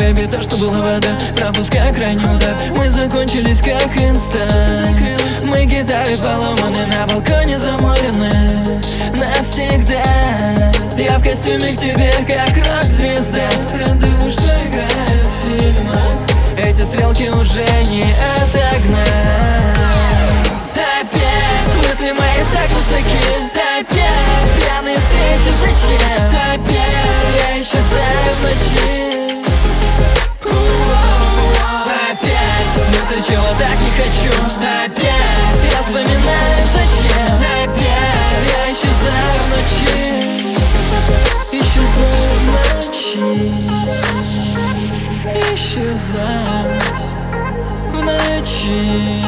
бэйби, то, что было вода, пропуская крайний удар. Мы закончились как инста. Мы гитары поломаны, на балконе заморены навсегда. Я в костюме к тебе, как рок-звезда. Рандеву, что играет в фильмах. Эти стрелки уже не отогнать. Опять мысли мои так высоки. Опять пьяные встречи, зачем? Опять я исчезаю в ночи. Опять мысли, чего так не хочу. Опять я вспоминаю, зачем? Опять я исчезаю в ночи. Исчезаю в ночи. Исчезаю в ночи.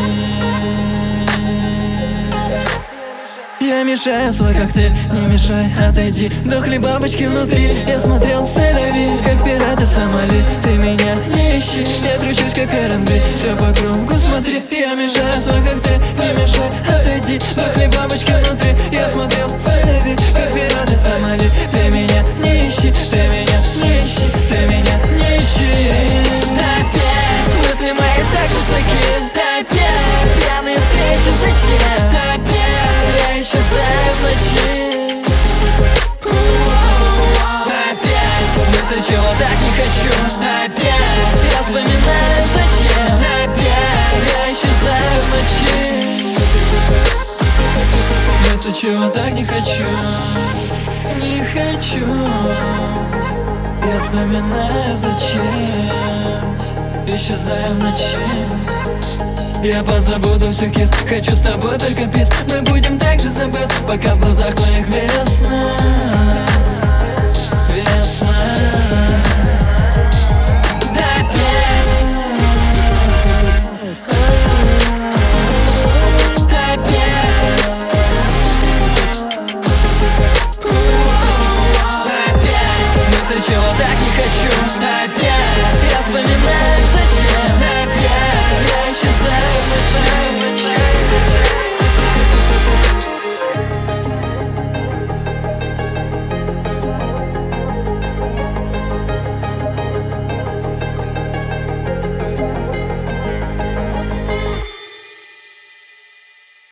Я мешаю свой коктейль, не мешай, отойди. Дохли бабочки внутри, я смотрел Сель-Ави, как пираты Сомали. Ты меня не ищи, я кручусь как R&B. Все по кругу смотри, я мешаю свой коктейль, не мешай, отойди. Дохли бабочки внутри, я смотрел Сель-Ави, как пираты Сомали. Ты меня не ищи, ты меня не ищи, ты меня не ищи. Опять мысли мои так высоки. Опять пьяные встречи, зачем? Опять я исчезаю в ночи. Опять мысли, чего так не хочу. Опять я вспоминаю, зачем? Опять я исчезаю в ночи. Мысли, чего так не хочу. Не хочу. Я вспоминаю, зачем. Исчезаю в ночи. Я позабуду всю кис, хочу с тобой только пис. Мы будем так же забыть, пока в глазах твоих весна.